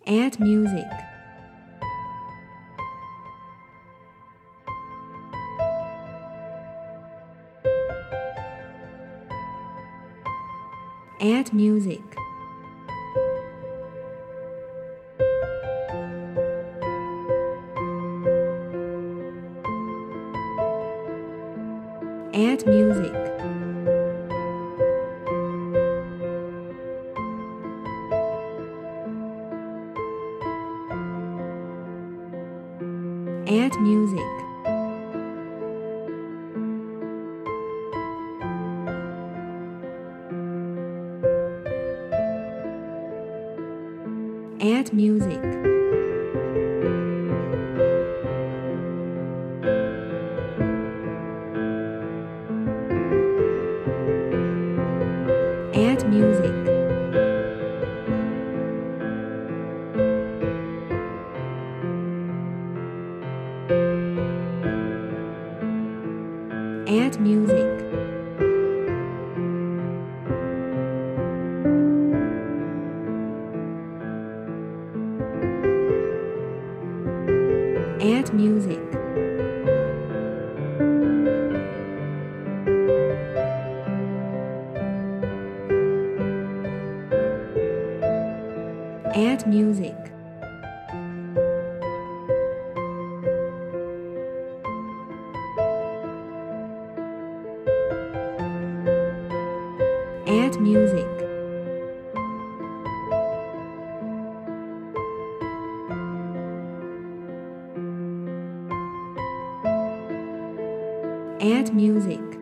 Add music. Add music. Add music. Add music. Add music. Add music. Add music. Add music. Add music. Add music. Add music.